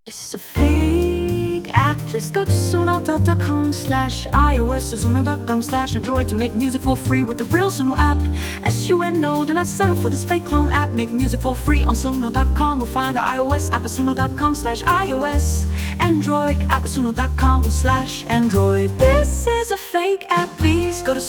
It's a fake app. Just go to suno.com/iOS or suno.com/Android to make music for free with the real Suno app. SUNO, do not settle for this fake clone app. Make music for free on suno.com or find the iOS app at suno.com/iOS. Android app at suno.com/Android. This is a fake app. Please go to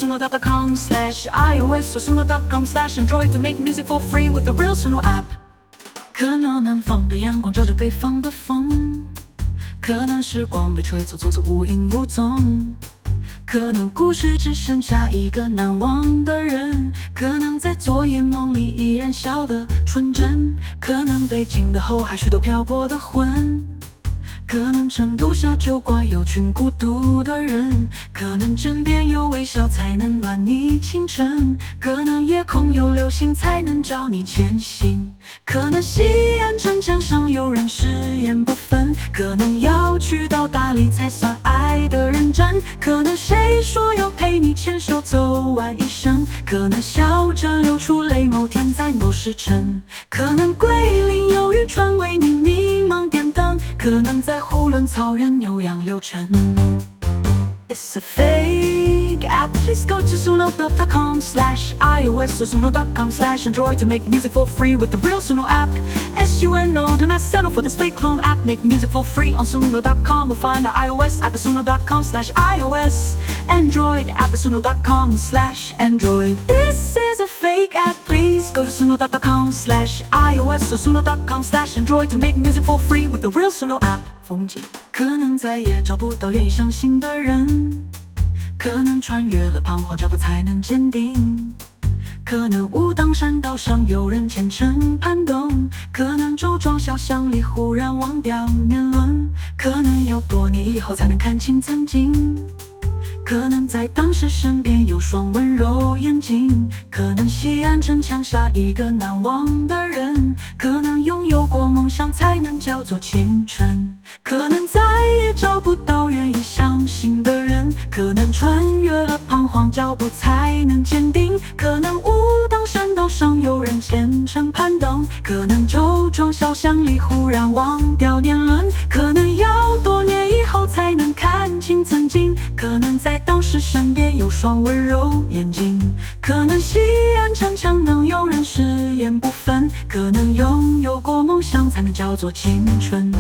suno.com/iOS or suno.com/Android to make music for free with the real Suno app. 可能南方的阳光照着北方的风，可能时光被吹走，从此无影无踪。可能故事只剩下一个难忘的人，可能在昨夜梦里依然笑得纯真，可能北京的后海许多漂泊的魂，可能成都小酒馆有群孤独的人，可能枕边有微笑才能暖你清晨，可能夜空有流星才能照你前行，可能西安城墙上有人誓言不分，可能要去到大理才算爱的认真，可能谁说要陪你牵手走完一生，可能笑着流出泪某天在某时辰，可能桂林有渔船为你迷茫点灯，可能在呼伦草原牛羊流程。It's a fake app. Please go to suno.com/iOS or suno.com/Android to make music for free with the real Suno app. SUNO, do not settle for this fake clone app. Make music for free on suno.com or find the iOS app at suno.com/iOS. Android app at suno.com/Android. This is a fake app. Please go to suno.com/iOS or suno.com/Android to make music for free with the real Suno app. 风景可能再也找不到愿意相信的人，可能穿越了彷徨脚步才能坚定，可能武当山道上有人虔诚攀登，可能周庄小巷里忽然忘掉年轮，可能要多年以后才能看清曾经，可能在当时身边有双温柔眼睛，可能西安城墙下一个难忘的人，可能拥有过梦想才能叫做青春，可能再也找不到愿意相信的人，可能穿越了彷徨脚步才能坚定，可能武当山道上有人虔诚攀登，可能周庄小巷里忽然忘掉年轮，可能要多年以后才能看清曾经，可能在当时身边有双温柔眼睛，可能西安城墙能有人誓言不分，可能拥有过梦想才能叫做青春。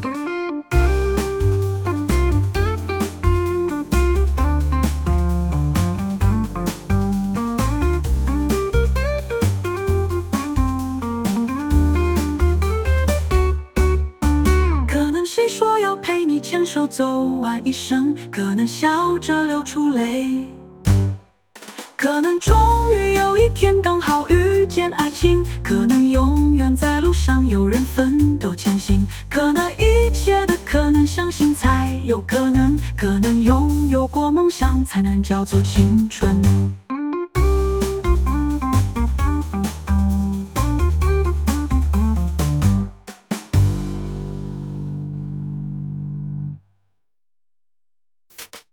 谁说要陪你牵手走完一生，可能笑着流出泪，可能终于有一天刚好遇见爱情，可能永远在路上有人奋斗前行，可能一切的可能相信才有可能，可能拥有过梦想才能叫做青春。